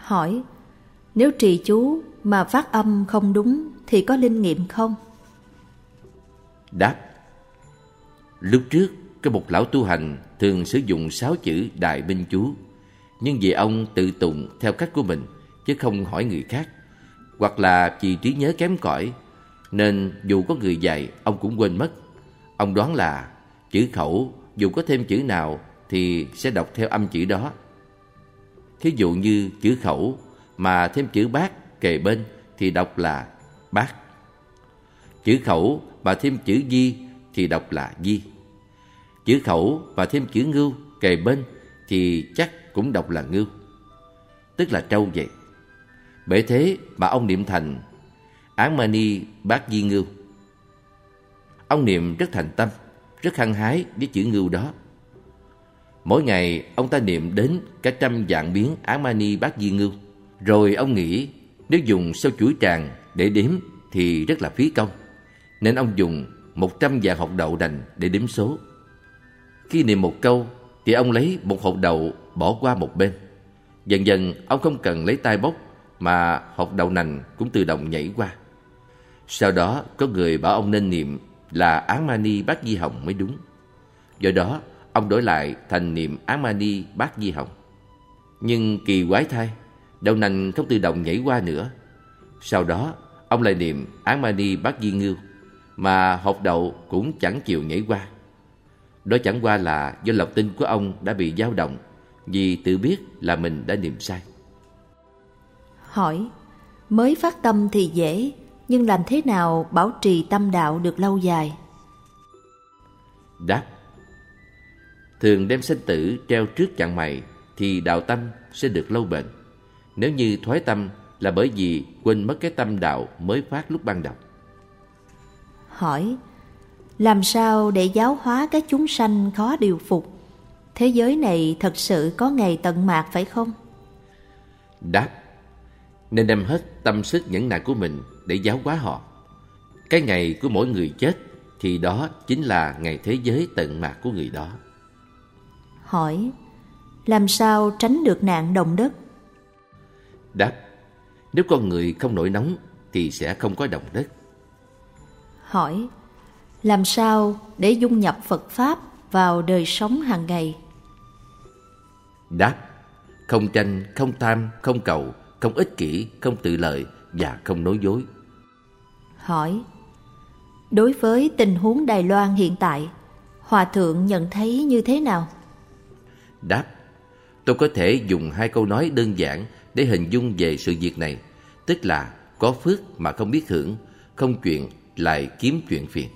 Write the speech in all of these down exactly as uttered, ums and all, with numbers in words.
Hỏi: nếu trì chú mà phát âm không đúng thì có linh nghiệm không? Đáp: lúc trước có một lão tu hành thường sử dụng sáu chữ Đại Minh chú, nhưng vì ông tự tụng theo cách của mình chứ không hỏi người khác, hoặc là vì trí nhớ kém cỏi, nên dù có người dạy ông cũng quên mất. Ông đoán là chữ khẩu dù có thêm chữ nào thì sẽ đọc theo âm chữ đó. Thí dụ như chữ khẩu mà thêm chữ bát kề bên thì đọc là bát. Chữ khẩu mà thêm chữ di thì đọc là di. Chữ khẩu và thêm chữ ngưu kề bên thì chắc cũng đọc là ngưu, tức là trâu vậy. Bởi thế mà ông niệm thành Án Mani Bát Di Ngưu. Ông niệm rất thành tâm, rất hăng hái với chữ ngưu đó. Mỗi ngày ông ta niệm đến cả trăm vạn biến Án Mani Bát Di Ngưu. Rồi ông nghĩ nếu dùng sau chuỗi tràng để đếm thì rất là phí công, nên ông dùng một trăm vạn hột đậu nành để đếm số. Khi niệm một câu thì ông lấy một hột đậu bỏ qua một bên. Dần dần ông không cần lấy tay bốc, mà hột đậu nành cũng tự động nhảy qua. Sau đó có người bảo ông nên niệm là Án Mani Bát Di Hồng mới đúng. Do đó ông đổi lại thành niệm Án Mani Bát Di Hồng. Nhưng kỳ quái thay, đậu nành không tự động nhảy qua nữa. Sau đó ông lại niệm Án Mani Bát Di Ngưu, mà hột đậu cũng chẳng chịu nhảy qua. Đó chẳng qua là do lòng tin của ông đã bị dao động, vì tự biết là mình đã niệm sai. Hỏi: mới phát tâm thì dễ, nhưng làm thế nào bảo trì tâm đạo được lâu dài? Đáp: thường đem sinh tử treo trước chặng mày thì đạo tâm sẽ được lâu bền. Nếu như thoái tâm là bởi vì quên mất cái tâm đạo mới phát lúc ban đầu. Hỏi: làm sao để giáo hóa các chúng sanh khó điều phục? Thế giới này thật sự có ngày tận mạt phải không? Đáp: nên đem hết tâm sức nhẫn nại của mình để giáo hóa họ. Cái ngày của mỗi người chết thì đó chính là ngày thế giới tận mạt của người đó. Hỏi: làm sao tránh được nạn động đất? Đáp: nếu con người không nổi nóng thì sẽ không có động đất. Hỏi: làm sao để dung nhập Phật Pháp vào đời sống hàng ngày? Đáp: không tranh, không tham, không cầu, không ích kỷ, không tự lợi và không nói dối. Hỏi: đối với tình huống Đài Loan hiện tại, Hòa Thượng nhận thấy như thế nào? Đáp: tôi có thể dùng hai câu nói đơn giản để hình dung về sự việc này, tức là có phước mà không biết hưởng, không chuyện lại kiếm chuyện phiền.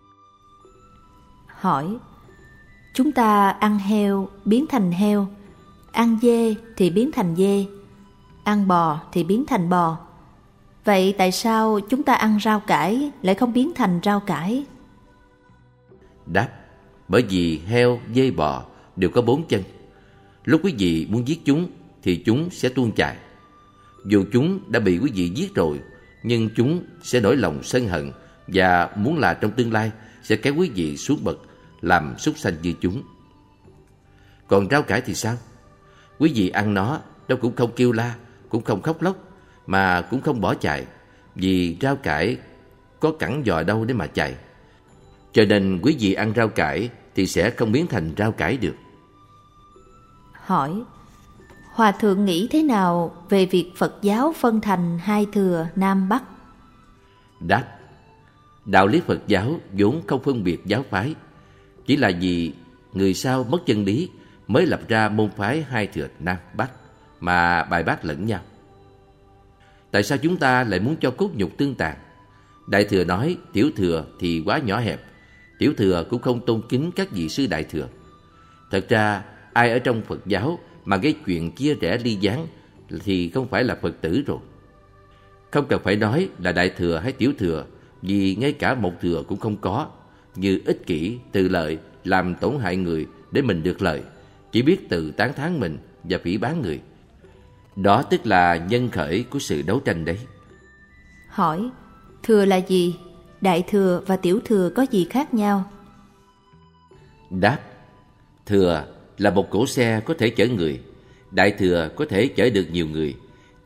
Hỏi: chúng ta ăn heo biến thành heo, ăn dê thì biến thành dê, ăn bò thì biến thành bò. Vậy tại sao chúng ta ăn rau cải lại không biến thành rau cải? Đáp: bởi vì heo, dê, bò đều có bốn chân. Lúc quý vị muốn giết chúng thì chúng sẽ tuôn chài. Dù chúng đã bị quý vị giết rồi, nhưng chúng sẽ nổi lòng sân hận và muốn là trong tương lai sẽ kéo quý vị xuống bậc làm súc sanh như chúng. Còn rau cải thì sao? Quý vị ăn nó, nó cũng không kêu la, cũng không khóc lóc, mà cũng không bỏ chạy, vì rau cải có cẳng giò đâu để mà chạy. Cho nên quý vị ăn rau cải thì sẽ không biến thành rau cải được. Hỏi: Hòa Thượng nghĩ thế nào về việc Phật giáo phân thành hai thừa Nam Bắc? Đáp: đạo lý Phật giáo vốn không phân biệt giáo phái, chỉ là vì người sau mất chân lý mới lập ra môn phái hai thừa Nam Bắc mà bài bác lẫn nhau. Tại sao chúng ta lại muốn cho cốt nhục tương tàn? Đại thừa nói tiểu thừa thì quá nhỏ hẹp, tiểu thừa cũng không tôn kính các vị sư đại thừa. Thật ra ai ở trong Phật giáo mà gây chuyện chia rẽ ly gián thì không phải là Phật tử rồi. Không cần phải nói là đại thừa hay tiểu thừa, vì ngay cả một thừa cũng không có, như ích kỷ, tự lợi, làm tổn hại người để mình được lợi, chỉ biết tự tán thán mình và phỉ báng người. Đó tức là nhân khởi của sự đấu tranh đấy. Hỏi: thừa là gì? Đại thừa và tiểu thừa có gì khác nhau? Đáp: thừa là một cỗ xe có thể chở người, đại thừa có thể chở được nhiều người,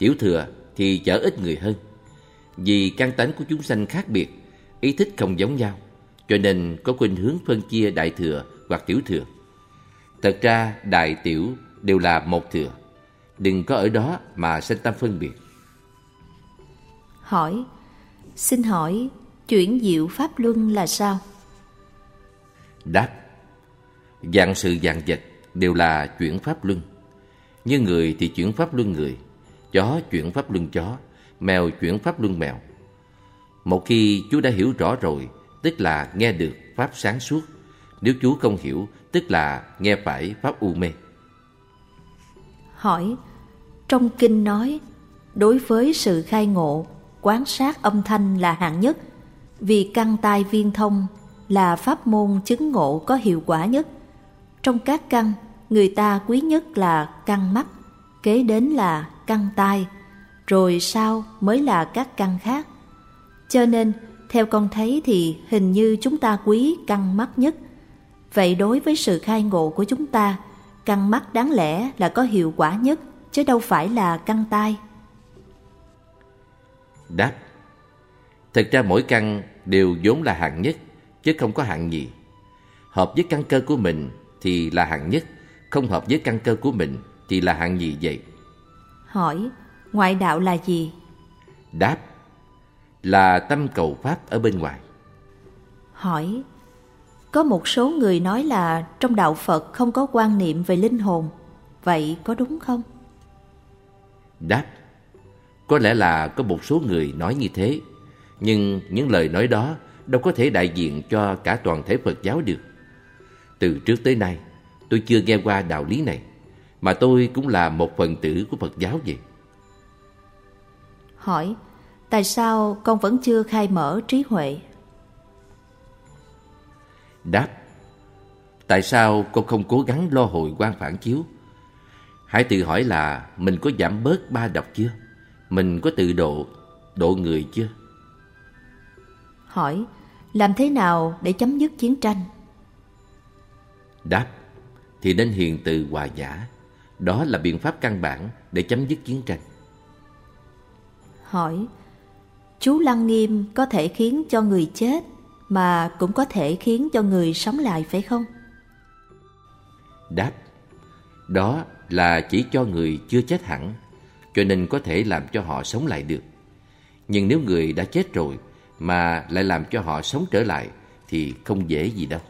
tiểu thừa thì chở ít người hơn. Vì căn tánh của chúng sanh khác biệt, ý thích không giống nhau, cho nên có khuynh hướng phân chia đại thừa hoặc tiểu thừa. Thật ra đại tiểu đều là một thừa, đừng có ở đó mà sanh tâm phân biệt. Hỏi, xin hỏi chuyển diệu pháp luân là sao? Đáp, vạn sự vạn vật đều là chuyển pháp luân. Như người thì chuyển pháp luân người, chó chuyển pháp luân chó, mèo chuyển pháp luân mèo. Một khi chú đã hiểu rõ rồi, tức là nghe được pháp sáng suốt. Nếu chú không hiểu, tức là nghe phải pháp u mê. Hỏi, trong kinh nói, đối với sự khai ngộ, quán sát âm thanh là hạng nhất, vì căn tai viên thông là pháp môn chứng ngộ có hiệu quả nhất. Trong các căn, người ta quý nhất là căn mắt, kế đến là căn tai, rồi sau mới là các căn khác. Cho nên, theo con thấy thì hình như chúng ta quý căn mắt nhất. Vậy đối với sự khai ngộ của chúng ta, căn mắt đáng lẽ là có hiệu quả nhất, chứ đâu phải là căn tai. Đáp, thật ra mỗi căn đều vốn là hạng nhất, chứ không có hạng nhì. Hợp với căn cơ của mình thì là hạng nhất, không hợp với căn cơ của mình thì là hạng nhì vậy. Hỏi, ngoại đạo là gì? Đáp, là tâm cầu pháp ở bên ngoài. Hỏi, có một số người nói là trong đạo Phật không có quan niệm về linh hồn, vậy có đúng không? Đáp, có lẽ là có một số người nói như thế, nhưng những lời nói đó đâu có thể đại diện cho cả toàn thể Phật giáo được. Từ trước tới nay, tôi chưa nghe qua đạo lý này, mà tôi cũng là một phần tử của Phật giáo vậy. Hỏi, tại sao con vẫn chưa khai mở trí huệ? Đáp, tại sao con không cố gắng lo hồi quang phản chiếu? Hãy tự hỏi là mình có giảm bớt ba độc chưa? Mình có tự độ, độ người chưa? Hỏi, làm thế nào để chấm dứt chiến tranh? Đáp, thì nên hiền từ hòa nhã. Đó là biện pháp căn bản để chấm dứt chiến tranh. Hỏi, chú Lăng Nghiêm có thể khiến cho người chết, mà cũng có thể khiến cho người sống lại phải không? Đáp, đó là chỉ cho người chưa chết hẳn, cho nên có thể làm cho họ sống lại được. Nhưng nếu người đã chết rồi mà lại làm cho họ sống trở lại thì không dễ gì đâu.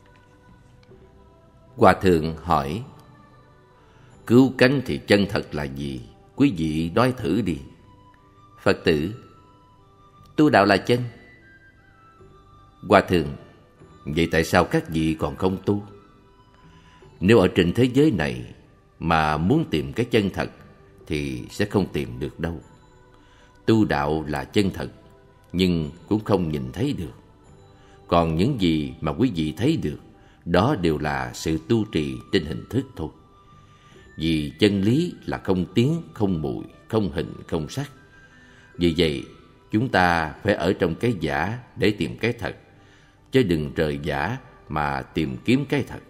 Hòa thượng hỏi, cứu cánh thì chân thật là gì? Quý vị nói thử đi. Phật tử, tu đạo là chân. Hòa thượng, vậy tại sao các vị còn không tu? Nếu ở trên thế giới này mà muốn tìm cái chân thật thì sẽ không tìm được đâu. Tu đạo là chân thật, nhưng cũng không nhìn thấy được. Còn những gì mà quý vị thấy được, đó đều là sự tu trì trên hình thức thôi. Vì chân lý là không tiếng, không mùi, không hình, không sắc. Vì vậy, chúng ta phải ở trong cái giả để tìm cái thật, chứ đừng rời giả mà tìm kiếm cái thật.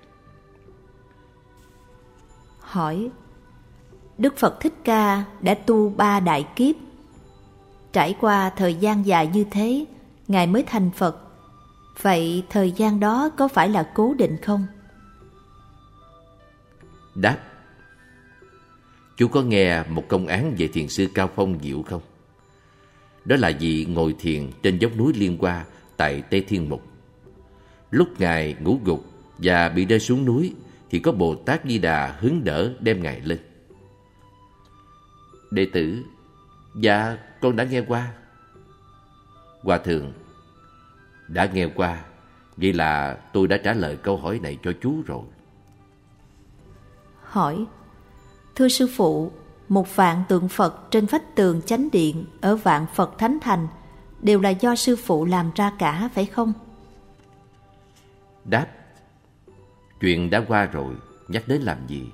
Hỏi, Đức Phật Thích Ca đã tu ba đại kiếp. Trải qua thời gian dài như thế, Ngài mới thành Phật. Vậy thời gian đó có phải là cố định không? Đáp, chú có nghe một công án về thiền sư Cao Phong Diệu không? Đó là vị ngồi thiền trên dốc núi Liên Hoa tại Tây Thiên Mục. Lúc Ngài ngủ gục và bị rơi xuống núi thì có Bồ Tát Di Đà hứng đỡ đem Ngài lên. Đệ tử, dạ con đã nghe qua. Hòa thượng, đã nghe qua, vậy là tôi đã trả lời câu hỏi này cho chú rồi. Hỏi, thưa sư phụ, một vạn tượng Phật trên vách tường chánh điện ở Vạn Phật Thánh Thành đều là do sư phụ làm ra cả, phải không? Đáp, chuyện đã qua rồi, nhắc đến làm gì?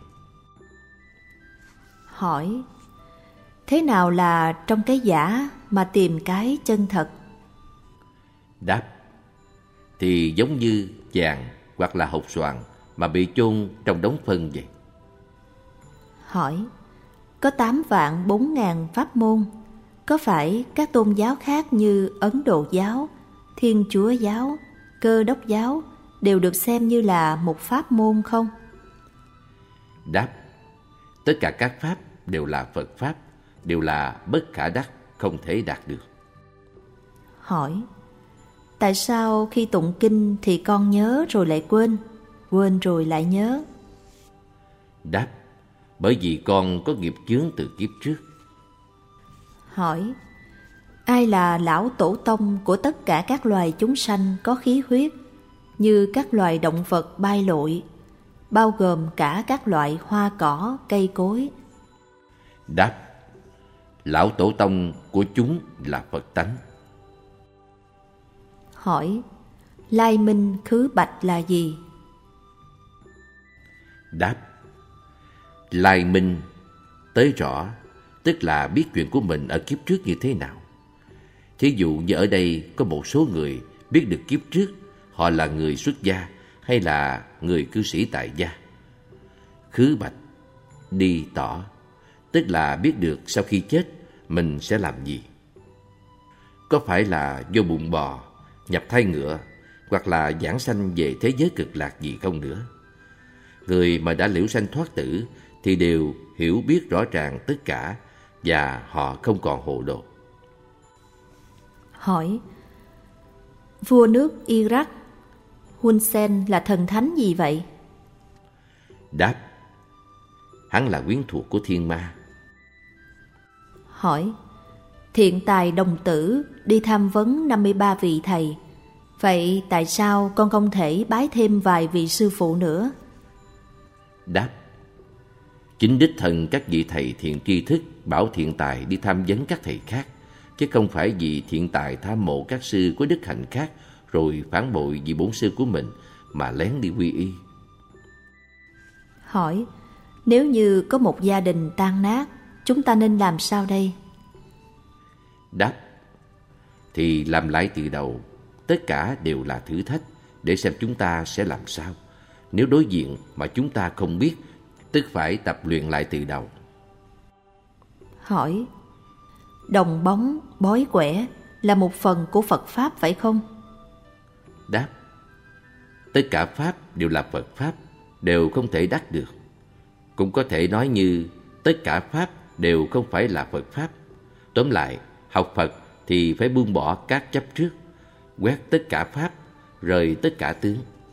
Hỏi, thế nào là trong cái giả mà tìm cái chân thật? Đáp, thì giống như vàng hoặc là hột xoàn mà bị chôn trong đống phân vậy. Hỏi, có tám vạn bốn ngàn pháp môn. Có phải các tôn giáo khác như Ấn Độ giáo, Thiên Chúa giáo, Cơ Đốc giáo đều được xem như là một pháp môn không? Đáp: tất cả các pháp đều là Phật pháp, đều là bất khả đắc, không thể đạt được. Hỏi: tại sao khi tụng kinh thì con nhớ rồi lại quên, quên rồi lại nhớ? Đáp: bởi vì con có nghiệp chướng từ kiếp trước. Hỏi: ai là lão tổ tông của tất cả các loài chúng sanh có khí huyết, như các loài động vật bay lội, bao gồm cả các loại hoa cỏ, cây cối? Đáp: lão tổ tông của chúng là Phật tánh. Hỏi: lai minh khứ bạch là gì? Đáp: lai minh, tới rõ, tức là biết chuyện của mình ở kiếp trước như thế nào. Thí dụ như ở đây có một số người biết được kiếp trước họ là người xuất gia hay là người cư sĩ tại gia. Khứ bạch, đi tỏ, tức là biết được sau khi chết mình sẽ làm gì. Có phải là vô bụng bò, nhập thai ngựa, hoặc là giảng sanh về thế giới cực lạc gì không nữa. Người mà đã liễu sanh thoát tử thì đều hiểu biết rõ ràng tất cả và họ không còn hồ đồ. Hỏi: vua nước Iraq Hun Sen là thần thánh gì vậy? Đáp: hắn là quyến thuộc của thiên ma. Hỏi: thiện tài đồng tử đi tham vấn năm mươi ba vị thầy, vậy tại sao con không thể bái thêm vài vị sư phụ nữa? Đáp: chính đích thân các vị thầy thiện tri thức bảo thiện tài đi tham vấn các thầy khác, chứ không phải vì thiện tài tham mộ các sư có đức hạnh khác rồi phản bội vì bổn sư của mình mà lén đi quy y. Hỏi: nếu như có một gia đình tan nát, chúng ta nên làm sao đây? Đáp: thì làm lại từ đầu, tất cả đều là thử thách để xem chúng ta sẽ làm sao. Nếu đối diện mà chúng ta không biết, tức phải tập luyện lại từ đầu. Hỏi: đồng bóng, bói quẻ là một phần của Phật Pháp phải không? Đáp: tất cả Pháp đều là Phật Pháp, đều không thể đắc được. Cũng có thể nói như tất cả Pháp đều không phải là Phật Pháp. Tóm lại, học Phật thì phải buông bỏ các chấp trước, quét tất cả Pháp, rời tất cả tướng.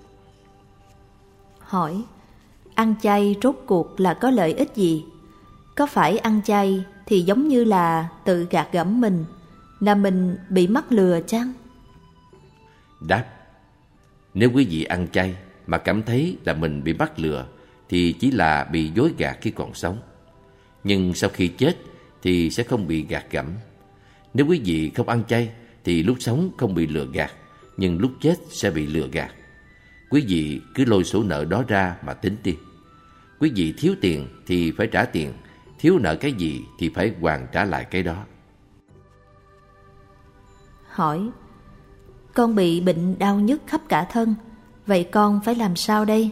Hỏi: ăn chay rốt cuộc là có lợi ích gì? Có phải ăn chay thì giống như là tự gạt gẫm mình, là mình bị mắc lừa chăng? Đáp: nếu quý vị ăn chay mà cảm thấy là mình bị mắc lừa thì chỉ là bị dối gạt khi còn sống. Nhưng sau khi chết thì sẽ không bị gạt gẫm. Nếu quý vị không ăn chay thì lúc sống không bị lừa gạt, nhưng lúc chết sẽ bị lừa gạt. Quý vị cứ lôi số nợ đó ra mà tính đi. Quý vị thiếu tiền thì phải trả tiền, thiếu nợ cái gì thì phải hoàn trả lại cái đó. Hỏi: con bị bệnh đau nhức khắp cả thân, vậy con phải làm sao đây?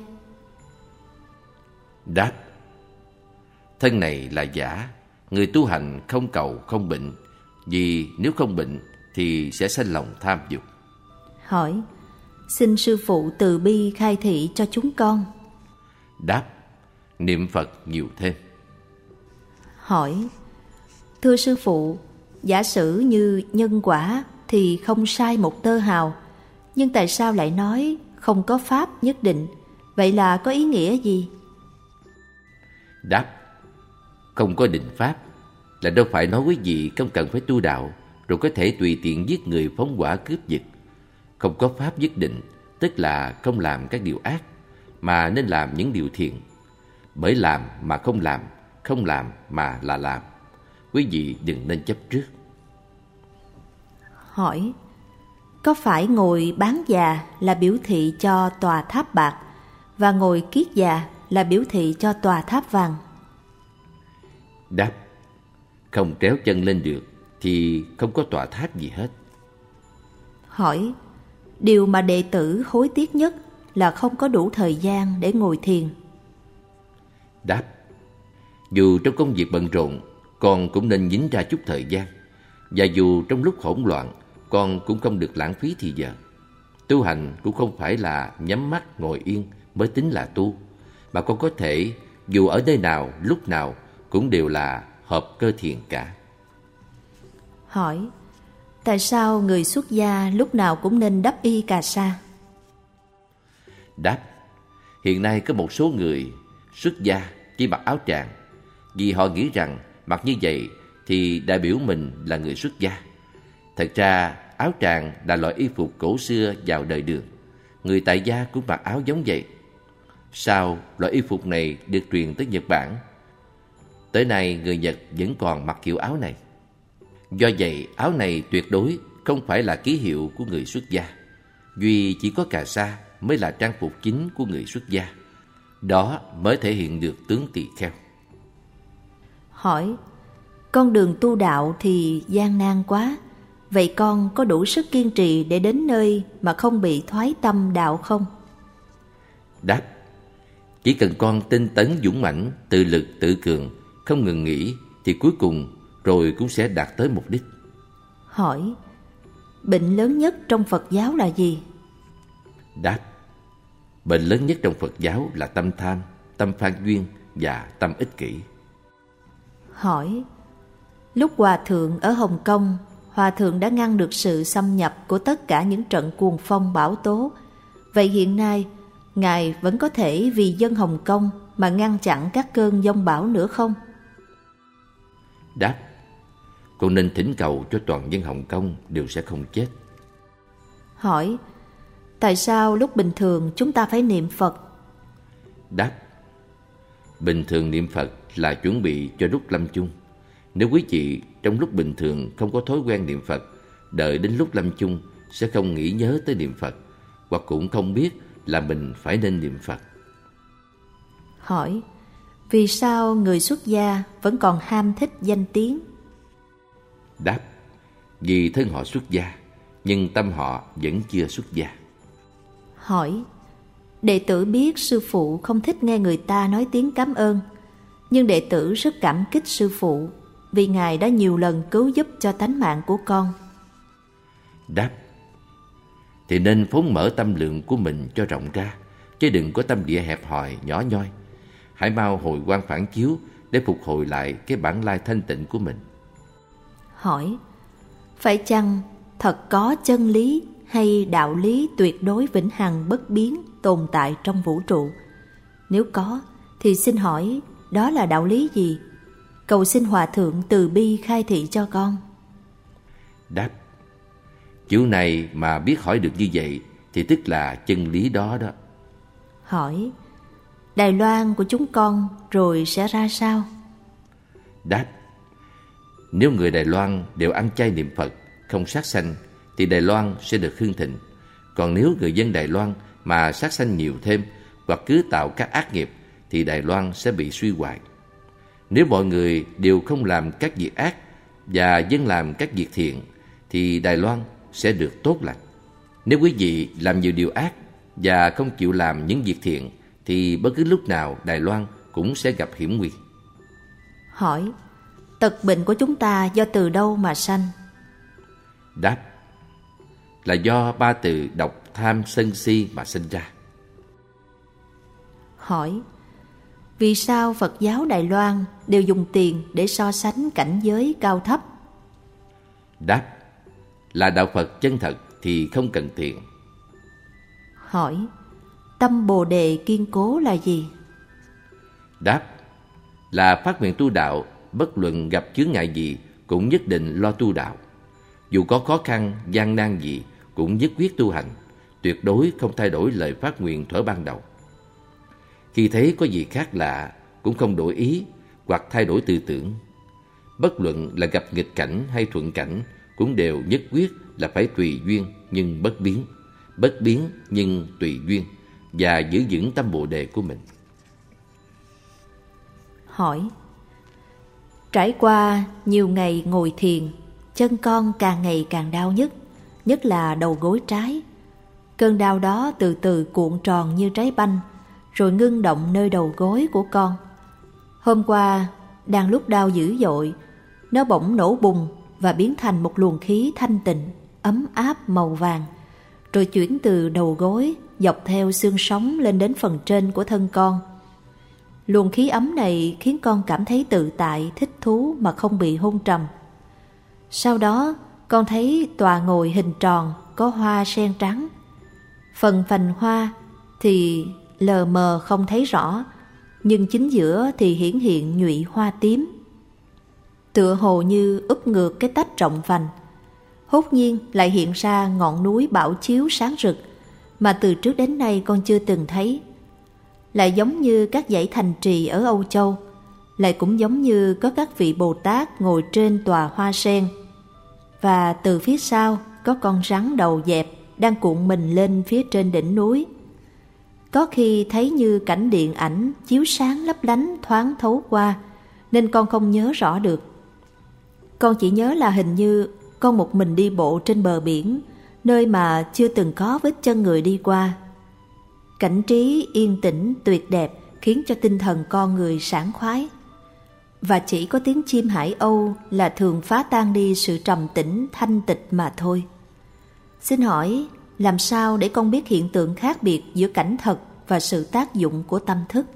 Đáp: thân này là giả, người tu hành không cầu không bệnh, vì nếu không bệnh thì sẽ sanh lòng tham dục. Hỏi: xin sư phụ từ bi khai thị cho chúng con. Đáp: niệm Phật nhiều thêm. Hỏi: thưa sư phụ, giả sử như nhân quả thì không sai một tơ hào, nhưng tại sao lại nói không có pháp nhất định? Vậy là có ý nghĩa gì? Đáp: không có định pháp là đâu phải nói quý vị không cần phải tu đạo rồi có thể tùy tiện giết người, phóng hỏa, cướp giật. Không có pháp nhất định tức là không làm các điều ác, mà nên làm những điều thiện. Bởi làm mà không làm, không làm mà là làm. Quý vị đừng nên chấp trước. Hỏi: có phải ngồi bán già là biểu thị cho tòa tháp bạc, và ngồi kiết già là biểu thị cho tòa tháp vàng? Đáp: không kéo chân lên được thì không có tòa tháp gì hết. Hỏi: điều mà đệ tử hối tiếc nhất là không có đủ thời gian để ngồi thiền. Đáp: Dù trong công việc bận rộn, con cũng nên nhín ra chút thời gian. Và dù trong lúc hỗn loạn, con cũng không được lãng phí thì giờ. Tu hành cũng không phải là nhắm mắt ngồi yên mới tính là tu, mà con có thể dù ở nơi nào, lúc nào cũng đều là hợp cơ thiền cả. Hỏi: tại sao người xuất gia lúc nào cũng nên đắp y cà sa? Đáp: hiện nay có một số người xuất gia chỉ mặc áo tràng, vì họ nghĩ rằng mặc như vậy thì đại biểu mình là người xuất gia. Thật ra áo tràng là loại y phục cổ xưa vào đời Đường. Người tại gia cũng mặc áo giống vậy. Sau, loại y phục này được truyền tới Nhật Bản. Tới nay người Nhật vẫn còn mặc kiểu áo này. Do vậy, áo này tuyệt đối không phải là ký hiệu của người xuất gia. Duy chỉ có cà sa mới là trang phục chính của người xuất gia. Đó mới thể hiện được tướng tỳ kheo. Hỏi: con đường tu đạo thì gian nan quá, vậy con có đủ sức kiên trì để đến nơi mà không bị thoái tâm đạo không? Đáp: chỉ cần con tinh tấn dũng mãnh, tự lực tự cường, không ngừng nghỉ, thì cuối cùng rồi cũng sẽ đạt tới mục đích. Hỏi: bệnh lớn nhất trong Phật giáo là gì? Đáp: bệnh lớn nhất trong Phật giáo là tâm tham, tâm phan duyên và tâm ích kỷ. Hỏi: lúc Hòa Thượng ở Hồng Kông, Hòa Thượng đã ngăn được sự xâm nhập của tất cả những trận cuồng phong bão tố. Vậy hiện nay, Ngài vẫn có thể vì dân Hồng Kông mà ngăn chặn các cơn giông bão nữa không? Đáp: con nên thỉnh cầu cho toàn dân Hồng Kông đều sẽ không chết. Hỏi: tại sao lúc bình thường chúng ta phải niệm Phật? Đáp: bình thường niệm Phật là chuẩn bị cho lúc lâm chung. Nếu quý vị trong lúc bình thường không có thói quen niệm Phật, đợi đến lúc lâm chung sẽ không nghĩ nhớ tới niệm Phật, hoặc cũng không biết là mình phải nên niệm Phật. Hỏi: vì sao người xuất gia vẫn còn ham thích danh tiếng? Đáp: vì thân họ xuất gia, nhưng tâm họ vẫn chưa xuất gia. Hỏi: đệ tử biết sư phụ không thích nghe người ta nói tiếng cảm ơn, nhưng đệ tử rất cảm kích sư phụ vì Ngài đã nhiều lần cứu giúp cho tánh mạng của con. Đáp: thì nên phóng mở tâm lượng của mình cho rộng ra, chứ đừng có tâm địa hẹp hòi, nhỏ nhoi. Hãy mau hồi quang phản chiếu để phục hồi lại cái bản lai thanh tịnh của mình. Hỏi: phải chăng thật có chân lý hay đạo lý tuyệt đối vĩnh hằng bất biến tồn tại trong vũ trụ? Nếu có, thì xin hỏi đó là đạo lý gì? Cầu xin Hòa Thượng từ bi khai thị cho con. Đáp: kiểu này mà biết hỏi được như vậy thì tức là chân lý đó đó. Hỏi: Đài Loan của chúng con rồi sẽ ra sao? Đáp: nếu người Đài Loan đều ăn chay niệm Phật, không sát sanh, thì Đài Loan sẽ được hưng thịnh. Còn nếu người dân Đài Loan mà sát sanh nhiều thêm, hoặc cứ tạo các ác nghiệp, thì Đài Loan sẽ bị suy hoại. Nếu mọi người đều không làm các việc ác và dân làm các việc thiện, thì Đài Loan sẽ được tốt lành. Nếu quý vị làm nhiều điều ác và không chịu làm những việc thiện, thì bất cứ lúc nào Đài Loan cũng sẽ gặp hiểm nguy. Hỏi: tật bệnh của chúng ta do từ đâu mà sanh? Đáp: là do ba từ độc, tham, sân, si mà sinh ra. Hỏi: vì sao Phật giáo Đài Loan đều dùng tiền để so sánh cảnh giới cao thấp? Đáp: là đạo Phật chân thật thì không cần tiền. Hỏi: tâm Bồ Đề kiên cố là gì? Đáp: là phát nguyện tu đạo, bất luận gặp chướng ngại gì cũng nhất định lo tu đạo. Dù có khó khăn, gian nan gì cũng nhất quyết tu hành, tuyệt đối không thay đổi lời phát nguyện thuở ban đầu. Khi thấy có gì khác lạ cũng không đổi ý hoặc thay đổi tư tưởng. Bất luận là gặp nghịch cảnh hay thuận cảnh cũng đều nhất quyết là phải tùy duyên nhưng bất biến, bất biến nhưng tùy duyên, và giữ vững tâm Bồ Đề của mình. Hỏi: trải qua nhiều ngày ngồi thiền, chân con càng ngày càng đau nhức, nhất là đầu gối trái. Cơn đau đó từ từ cuộn tròn như trái banh, rồi ngưng động nơi đầu gối của con. Hôm qua đang lúc đau dữ dội, nó bỗng nổ bùng và biến thành một luồng khí thanh tịnh, ấm áp màu vàng, rồi chuyển từ đầu gối dọc theo xương sống lên đến phần trên của thân con. Luồng khí ấm này khiến con cảm thấy tự tại, thích thú mà không bị hôn trầm. Sau đó, con thấy tòa ngồi hình tròn có hoa sen trắng. Phần phành hoa thì lờ mờ không thấy rõ, nhưng chính giữa thì hiển hiện nhụy hoa tím, tựa hồ như úp ngược cái tách rộng vành. Hốt nhiên lại hiện ra ngọn núi bảo chiếu sáng rực mà từ trước đến nay con chưa từng thấy. Lại giống như các dãy thành trì ở Âu Châu, lại cũng giống như có các vị Bồ Tát ngồi trên tòa hoa sen. Và từ phía sau có con rắn đầu dẹp đang cuộn mình lên phía trên đỉnh núi. Có khi thấy như cảnh điện ảnh chiếu sáng lấp lánh thoáng thấu qua, nên con không nhớ rõ được. Con chỉ nhớ là hình như con một mình đi bộ trên bờ biển, nơi mà chưa từng có vết chân người đi qua. Cảnh trí yên tĩnh tuyệt đẹp khiến cho tinh thần con người sảng khoái. Và chỉ có tiếng chim hải âu là thường phá tan đi sự trầm tĩnh thanh tịch mà thôi. Xin hỏi, làm sao để con biết hiện tượng khác biệt giữa cảnh thật và sự tác dụng của tâm thức?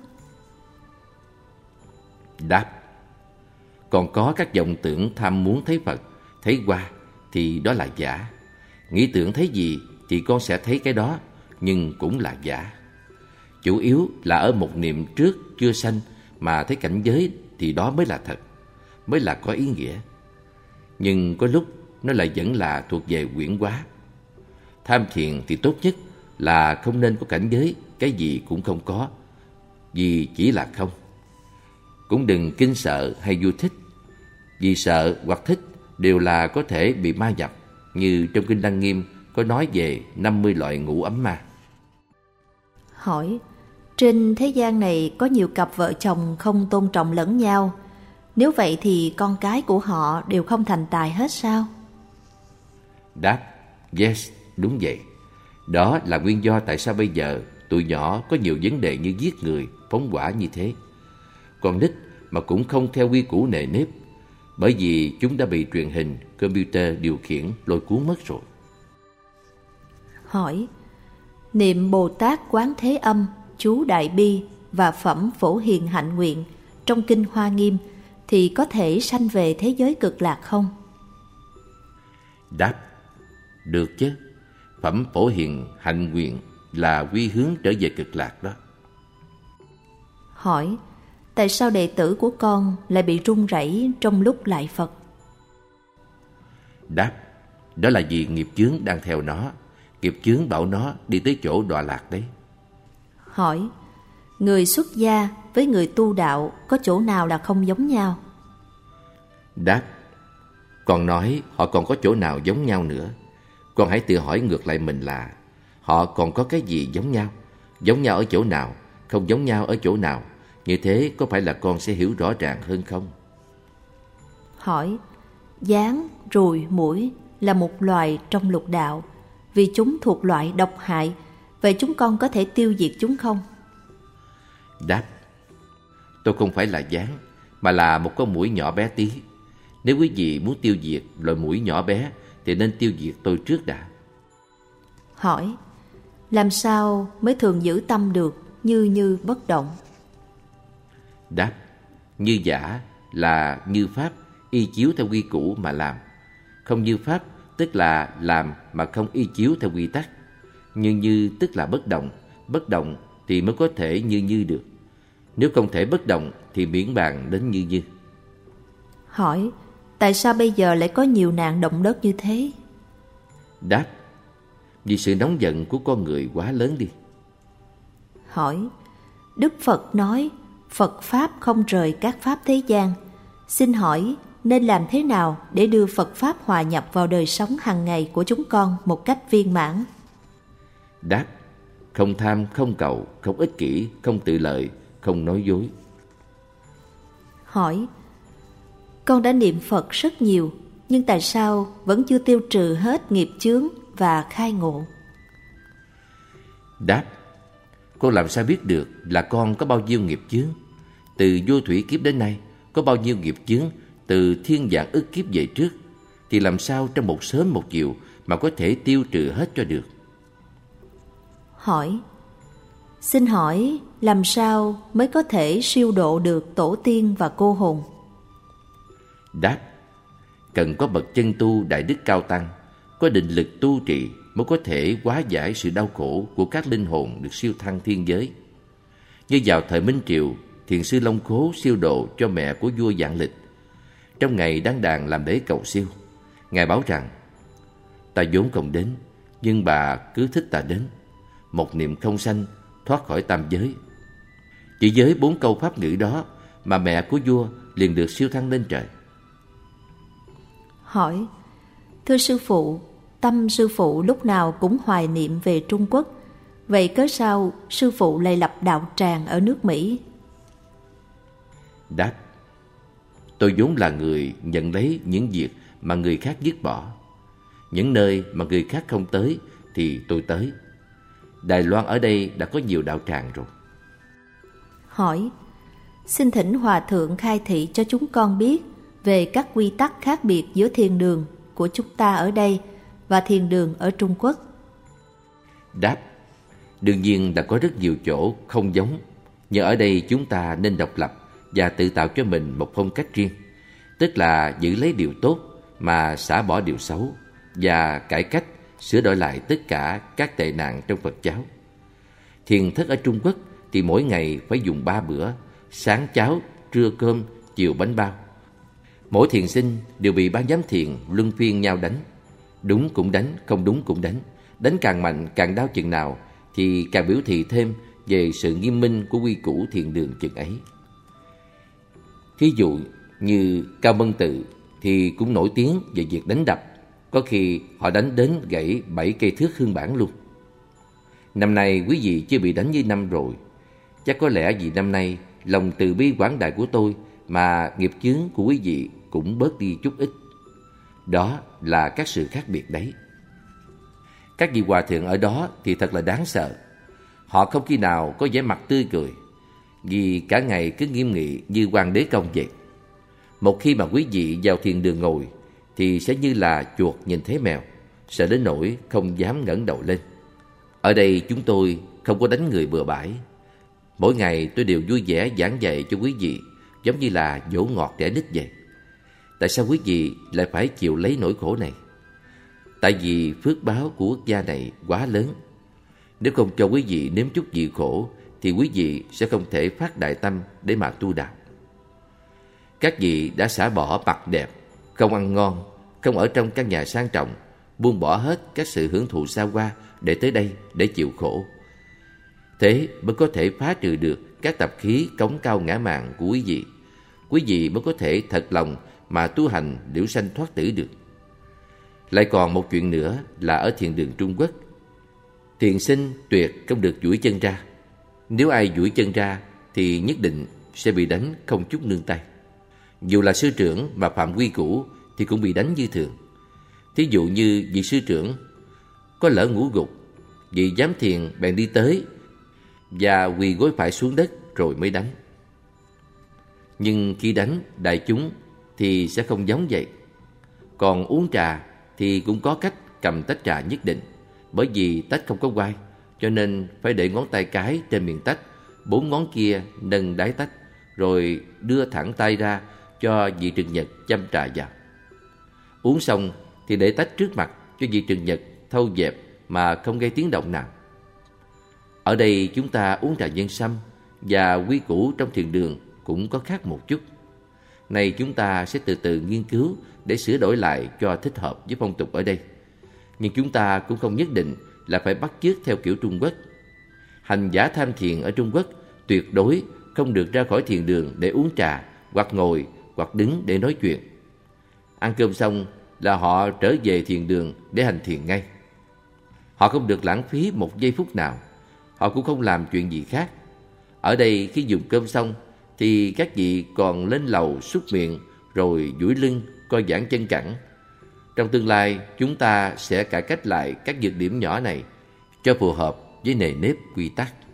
Đáp: còn có các vọng tưởng tham muốn thấy Phật, thấy Hoa thì đó là giả. Nghĩ tưởng thấy gì thì con sẽ thấy cái đó, nhưng cũng là giả. Chủ yếu là ở một niệm trước chưa sanh mà thấy cảnh giới thì đó mới là thật, mới là có ý nghĩa. Nhưng có lúc nó lại vẫn là thuộc về huyễn hóa. Tham thiền thì tốt nhất là không nên có cảnh giới, cái gì cũng không có, vì chỉ là không. Cũng đừng kinh sợ hay vui thích, vì sợ hoặc thích đều là có thể bị ma nhập, như trong Kinh Lăng Nghiêm có nói về năm mươi loại ngũ ấm ma. Hỏi: trên thế gian này có nhiều cặp vợ chồng không tôn trọng lẫn nhau, nếu vậy thì con cái của họ đều không thành tài hết sao? Đáp: yes, đúng vậy. Đó là nguyên do tại sao bây giờ tụi nhỏ có nhiều vấn đề như giết người, phóng hỏa như thế. Con nít mà cũng không theo quy củ nề nếp, bởi vì chúng đã bị truyền hình, computer điều khiển lôi cuốn mất rồi. Hỏi: niệm Bồ Tát Quán Thế Âm, chú Đại Bi và phẩm Phổ Hiền Hạnh Nguyện trong Kinh Hoa Nghiêm thì có thể sanh về thế giới cực lạc không? Đáp: được chứ. Phẩm Phổ Hiền Hạnh Nguyện là quy hướng trở về cực lạc đó. Hỏi: tại sao đệ tử của con lại bị run rẩy trong lúc lạy Phật? Đáp: đó là vì nghiệp chướng đang theo nó. Nghiệp chướng bảo nó đi tới chỗ đọa lạc đấy. Hỏi: người xuất gia với người tu đạo có chỗ nào là không giống nhau? Đáp: con nói họ còn có chỗ nào giống nhau nữa. Con hãy tự hỏi ngược lại mình là họ còn có cái gì giống nhau? Giống nhau ở chỗ nào? Không giống nhau ở chỗ nào? Như thế có phải là con sẽ hiểu rõ ràng hơn không? Hỏi: gián, ruồi, muỗi là một loài trong lục đạo, vì chúng thuộc loại độc hại, vậy chúng con có thể tiêu diệt chúng không? Đáp: tôi không phải là gián, mà là một con muỗi nhỏ bé tí. Nếu quý vị muốn tiêu diệt loài muỗi nhỏ bé thì nên tiêu diệt tôi trước đã. Hỏi: làm sao mới thường giữ tâm được như như bất động? Đáp: như giả là như pháp, y chiếu theo quy củ mà làm. Không như pháp tức là làm mà không y chiếu theo quy tắc. Như như tức là bất động, bất động thì mới có thể như như được. Nếu không thể bất động thì miễn bàn đến như như. Hỏi: tại sao bây giờ lại có nhiều nạn động đất như thế? Đáp: vì sự nóng giận của con người quá lớn đi. Hỏi: Đức Phật nói Phật Pháp không rời các Pháp thế gian. Xin hỏi nên làm thế nào để đưa Phật Pháp hòa nhập vào đời sống hàng ngày của chúng con một cách viên mãn? Đáp: không tham, không cầu, không ích kỷ, không tự lợi, không nói dối. Hỏi: con đã niệm Phật rất nhiều, nhưng tại sao vẫn chưa tiêu trừ hết nghiệp chướng và khai ngộ? Đáp: con làm sao biết được là con có bao nhiêu nghiệp chướng? Từ vô thủy kiếp đến nay, có bao nhiêu nghiệp chướng từ thiên vạn ức kiếp về trước, thì làm sao trong một sớm một chiều mà có thể tiêu trừ hết cho được? Hỏi: xin hỏi làm sao mới có thể siêu độ được tổ tiên và cô hồn? Đáp: cần có bậc chân tu đại đức cao tăng, có định lực tu trì mới có thể hóa giải sự đau khổ của các linh hồn được siêu thăng thiên giới. Như vào thời Minh Triều, Thiền sư Long Khố siêu độ cho mẹ của vua Vạn Lịch. Trong ngày đăng đàn làm lễ cầu siêu, ngài báo rằng: ta vốn không đến, nhưng bà cứ thích ta đến. Một niệm không sanh, thoát khỏi tam giới. Chỉ với bốn câu pháp ngữ đó mà mẹ của vua liền được siêu thăng lên trời. Hỏi: thưa sư phụ, tâm sư phụ lúc nào cũng hoài niệm về Trung Quốc, vậy cớ sao sư phụ lại lập đạo tràng ở nước Mỹ? Đáp: tôi vốn là người nhận lấy những việc mà người khác dứt bỏ. Những nơi mà người khác không tới thì tôi tới. Đài Loan ở đây đã có nhiều đạo tràng rồi. Hỏi: xin thỉnh Hòa Thượng khai thị cho chúng con biết về các quy tắc khác biệt giữa thiền đường của chúng ta ở đây và thiền đường ở Trung Quốc. Đáp: đương nhiên là có rất nhiều chỗ không giống, nhưng ở đây chúng ta nên độc lập và tự tạo cho mình một phong cách riêng, tức là giữ lấy điều tốt mà xả bỏ điều xấu, và cải cách, sửa đổi lại tất cả các tệ nạn trong Phật giáo. Thiền thất ở Trung Quốc thì mỗi ngày phải dùng ba bữa, sáng cháo, trưa cơm, chiều bánh bao. Mỗi thiền sinh đều bị ban giám thiền luân phiên nhau đánh. Đúng cũng đánh, không đúng cũng đánh. Đánh càng mạnh càng đau chừng nào thì càng biểu thị thêm về sự nghiêm minh của quy củ thiền đường chừng ấy. Thí dụ như Cao Mân Tự thì cũng nổi tiếng về việc đánh đập, có khi họ đánh đến gãy bảy cây thước hương bản luôn. Năm nay quý vị chưa bị đánh như năm rồi. Chắc có lẽ vì năm nay lòng từ bi quảng đại của tôi mà nghiệp chướng của quý vị cũng bớt đi chút ít. Đó là các sự khác biệt đấy. Các vị hòa thượng ở đó thì thật là đáng sợ. Họ không khi nào có vẻ mặt tươi cười, vì cả ngày cứ nghiêm nghị như hoàng đế công vậy. Một khi mà quý vị vào thiền đường ngồi thì sẽ như là chuột nhìn thấy mèo, sợ đến nỗi không dám ngẩng đầu lên. Ở đây chúng tôi không có đánh người bừa bãi. Mỗi ngày tôi đều vui vẻ giảng dạy cho quý vị, giống như là dỗ ngọt trẻ nít vậy. Tại sao quý vị lại phải chịu lấy nỗi khổ này? Tại vì phước báo của quốc gia này quá lớn. Nếu không cho quý vị nếm chút vị khổ thì quý vị sẽ không thể phát đại tâm để mà tu đạo. Các vị đã xả bỏ mặt đẹp, không ăn ngon, không ở trong căn nhà sang trọng, buông bỏ hết các sự hưởng thụ xa hoa để tới đây để chịu khổ. Thế mới có thể phá trừ được các tập khí cống cao ngã mạn của quý vị. Quý vị mới có thể thật lòng mà tu hành liễu sanh thoát tử được. Lại còn một chuyện nữa là ở thiền đường Trung Quốc, thiền sinh tuyệt không được duỗi chân ra. Nếu ai duỗi chân ra thì nhất định sẽ bị đánh không chút nương tay. Dù là sư trưởng mà phạm quy củ thì cũng bị đánh như thường. Thí dụ như vị sư trưởng có lỡ ngủ gục, vị giám thiền bèn đi tới và quỳ gối phải xuống đất rồi mới đánh. Nhưng khi đánh đại chúng thì sẽ không giống vậy. Còn uống trà thì cũng có cách cầm tách trà nhất định. Bởi vì tách không có quai, cho nên phải để ngón tay cái trên miệng tách, bốn ngón kia nâng đáy tách, rồi đưa thẳng tay ra cho vị Trừng Nhật châm trà vào. Uống xong thì để tách trước mặt cho vị Trừng Nhật thâu dẹp mà không gây tiếng động nào. Ở đây chúng ta uống trà nhân sâm, và quy củ trong thiền đường cũng có khác một chút. Này chúng ta sẽ từ từ nghiên cứu để sửa đổi lại cho thích hợp với phong tục ở đây. Nhưng chúng ta cũng không nhất định là phải bắt chước theo kiểu Trung Quốc. Hành giả tham thiền ở Trung Quốc tuyệt đối không được ra khỏi thiền đường để uống trà, hoặc ngồi, hoặc đứng để nói chuyện. Ăn cơm xong là họ trở về thiền đường để hành thiền ngay. Họ không được lãng phí một giây phút nào. Họ cũng không làm chuyện gì khác. Ở đây khi dùng cơm xong thì các vị còn lên lầu súc miệng, rồi duỗi lưng, co giãn chân cẳng. Trong tương lai, chúng ta sẽ cải cách lại các nhược điểm nhỏ này cho phù hợp với nề nếp quy tắc.